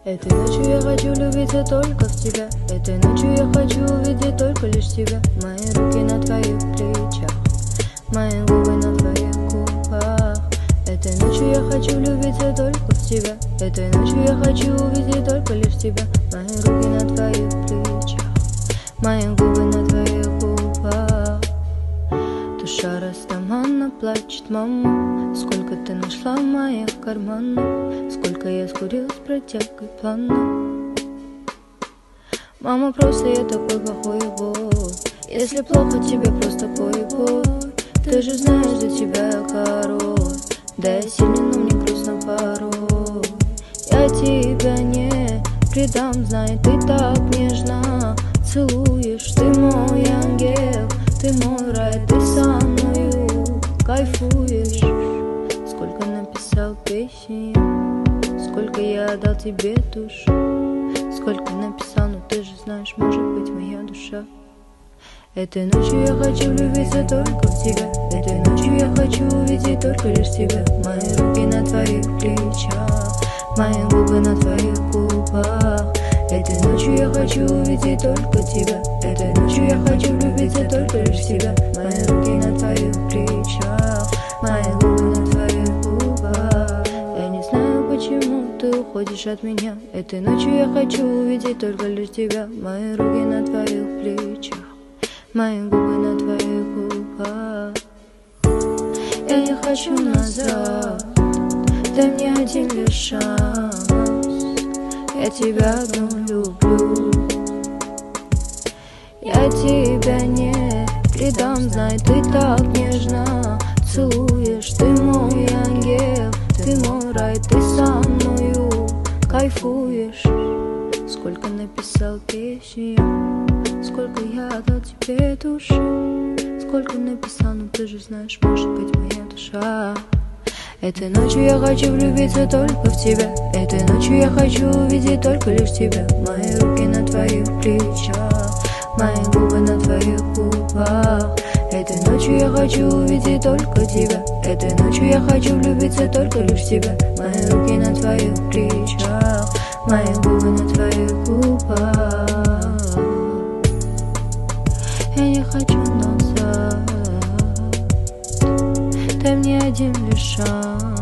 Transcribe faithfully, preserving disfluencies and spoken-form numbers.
Этой ночью я хочу влюбиться только в тебя. Этой ночью я хочу увидеть только лишь тебя. Мои руки на твоих плечах, мои губы на твоих губах. Этой ночью я хочу влюбиться только в тебя. Этой ночью я хочу увидеть только лишь тебя. Мои руки на твоих плечах, мои губы на твоих губах. Душа растаманна, плачет мама. Сколько ты нашла в моих карманах, сколько я скурил с протягой плана. Мама, просто я такой плохой бой. Если плохо тебе, просто пой, бой. Ты же знаешь, за тебя я король. Да я сильный, но мне грустно порой. Я тебя не предам, знай, ты так нежно целуешь. Ты мой ангел, ты мой рай, ты со мною кайфуешь. Сколько написал песен, сколько я отдал тебе душу. Сколько написал, но ты же знаешь, может быть, моя душа. Этой ночью я хочу влюбиться только в тебя. Этой ночью я хочу увидеть только лишь тебя. Мои руки на твоих плечах, мои губы на твоих губах. Этой ночью я хочу увидеть только тебя. Этой ночью я хочу влюбиться только лишь в тебя. Мои руки на твоих плечах, мои губы на твоих губах. Я не знаю, почему ты уходишь от меня. Этой ночью я хочу увидеть только лишь тебя. Мои руки на твоих плечах, мои губы на твоих губах. Я не хочу назад, дай мне один лишь шанс. Я тебя одну люблю. Я тебя не предам, знай, ты так нежно целуешь. Ты мой ангел, ты мой рай, ты со мною кайфуешь. Сколько написал песен, сколько я отдал тебе души. Сколько написал, но ты же знаешь, может быть, моя душа. Этой ночью я хочу влюбиться только в тебя. Этой ночью я хочу увидеть только лишь тебя. Мои руки на твоих плечах, мои губы на твоих губах. Этой ночью я хочу увидеть только тебя. Этой ночью я хочу влюбиться только лишь в тебя. Мои руки на твоих плечах, мои губы на твоих губах. Я не хочу назад, дай мне один лишь шанс.